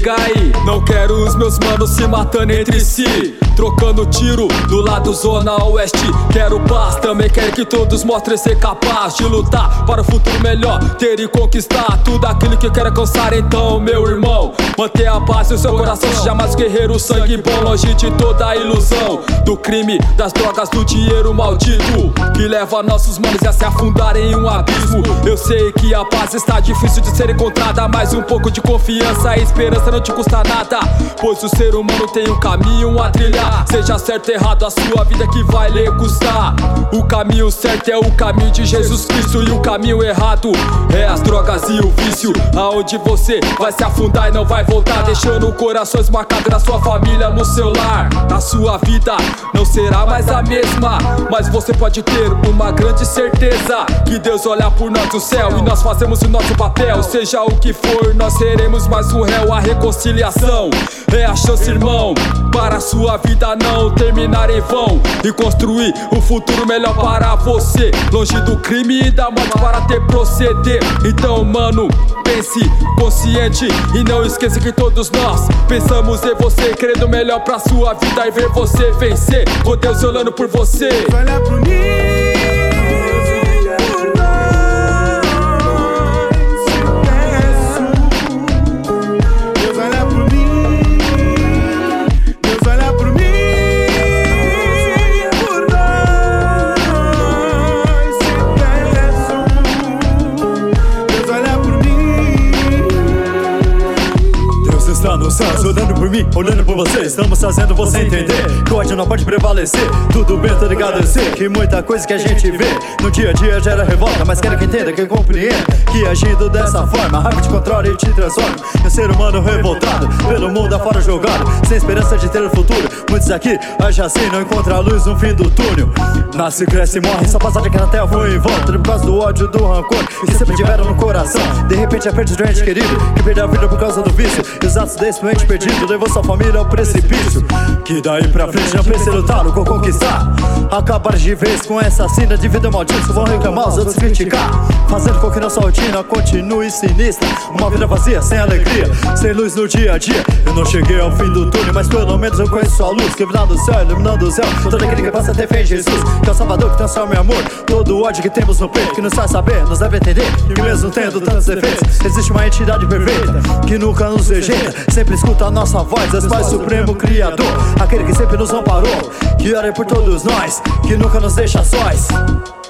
liga aí, não quero os meus manos se matando entre si, trocando tiro do lado zona oeste. Quero paz, também quero que todos mostrem ser capaz de lutar para o futuro melhor, ter e conquistar tudo aquilo que quer alcançar. Então, meu irmão, mantenha a paz no seu coração, seja mais guerreiro, sangue bom, longe de toda a ilusão do crime, das drogas, do dinheiro maldito que leva nossos manos a se afundar em um abismo. Eu sei que a paz está difícil de ser encontrada, mas um pouco de confiança e esperança não te custa nada, pois o ser humano tem um caminho a trilhar. Seja certo ou errado, a sua vida que vai lhe custar. O caminho certo é o caminho de Jesus Cristo, e o caminho errado é as drogas e o vício, aonde você vai se afundar e não vai voltar, deixando corações marcados na sua família, no seu lar. A sua vida não será mais a mesma, mas você pode ter uma grande certeza que Deus olha por nós do céu e nós fazemos o nosso papel. Seja o que for, nós seremos mais um réu. A reconciliação é a chance, irmão, para a sua vida não terminar em vão e construir um futuro melhor para você, longe do crime e da morte para ter proceder. Então, mano, pense consciente e não esqueça que todos nós pensamos em você, querendo o melhor pra sua vida e ver você vencer, com Deus olhando por você. Olha por mim. Está nos céus, olhando por mim, olhando por você. Estamos fazendo você entender que o ódio não pode prevalecer. Tudo bem, tô ligado, eu sei que muita coisa que a gente vê no dia a dia gera revolta, mas quero que entenda, que compreenda que agindo dessa forma, a raiva te controla e te transforma em um ser humano revoltado, pelo mundo afora jogado, sem esperança de ter um futuro. Muitos aqui agem assim, não encontram a luz no fim do túnel. Nasce, cresce e morre, só passagem aqui na terra foi em volta, por causa do ódio, do rancor que sempre tiveram no coração. De repente é perto de um ente querido que perdeu a vida por causa do vício, exatos desse doente perdido levou sua família ao precipício. Que daí pra frente não pense lutar ou conquistar, acabar de vez com essa sina de vida maldita que vão reclamar, os outros criticar, fazendo com que nossa rotina continue sinistra. Uma vida vazia, sem alegria, sem luz no dia a dia. Eu não cheguei ao fim do túnel, mas pelo menos eu conheço a luz que vem do céu, iluminando o céu. Todo aquele que passa ter fé em Jesus, que é o Salvador que transforma em amor todo o ódio que temos no peito, que nos faz saber, nos deve entender que mesmo tendo tantos defeitos, existe uma entidade perfeita que nunca nos rejeita, sempre escuta a nossa voz, és Pai Supremo Criador, aquele que sempre nos amparou, que ora por todos nós, que nunca nos deixa sós.